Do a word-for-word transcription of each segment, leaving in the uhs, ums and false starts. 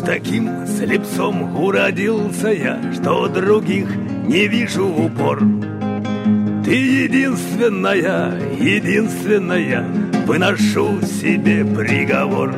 таким слепцом уродился я, что других не вижу в упор. Ты единственная, единственная, выношу себе приговор.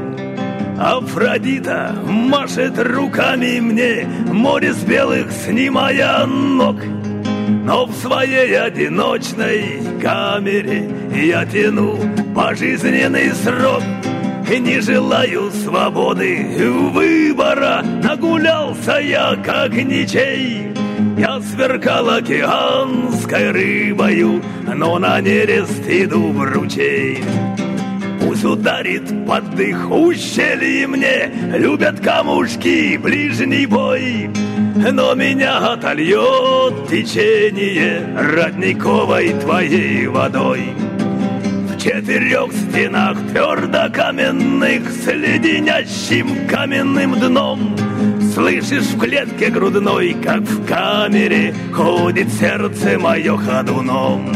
Афродита машет руками мне, море с белых снимая ног. Но в своей одиночной камере я тяну пожизненный срок. Не желаю свободы выбора, нагулялся я как ничей. Я сверкал океанской рыбою, но на нерест иду в ручей. Пусть ударит под дых ущелье мне, любят камушки ближний бой. Но меня отольет течение родниковой твоей водой. В четырех стенах твердо каменных с леденящим каменным дном слышишь в клетке грудной, как в камере ходит сердце мое ходуном.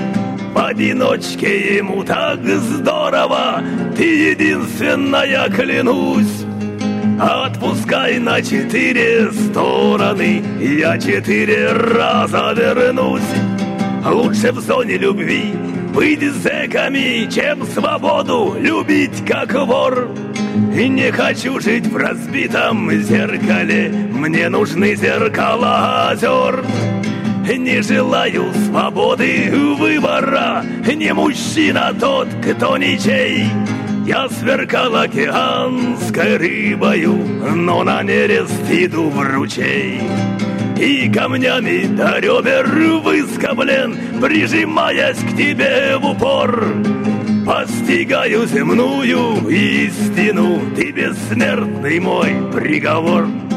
Поодиночке ему так здорово, ты единственная, клянусь. Отпускай на четыре стороны, я четыре раза вернусь. Лучше в зоне любви быть зэками, чем свободу любить как вор. И не хочу жить в разбитом зеркале, мне нужны зеркала озер. Не желаю свободы выбора, не мужчина тот, кто ничей. Я сверкал океанской рыбою, но на нерест иду в ручей. И камнями до ребер выскоблен, прижимаясь к тебе в упор. Постигаю земную истину, ты бессмертный мой приговор.